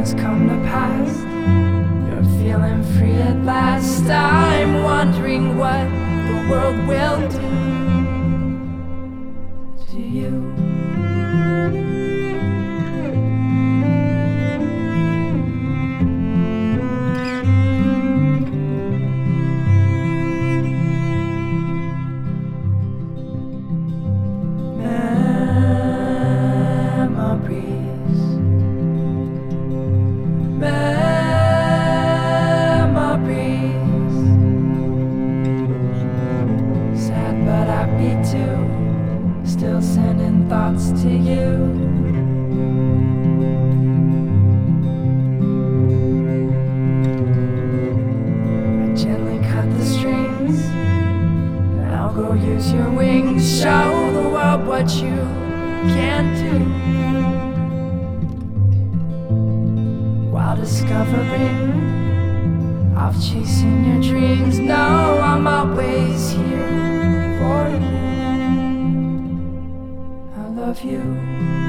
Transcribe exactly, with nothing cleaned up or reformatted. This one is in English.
has come to pass. You're feeling free at last. I'm wondering what the world will do to you. Still sending thoughts to you. I gently cut the strings. Now go use your wings. Show the world what you can do, while discovering of chasing your dreams. No, I'm always here for you. I love you.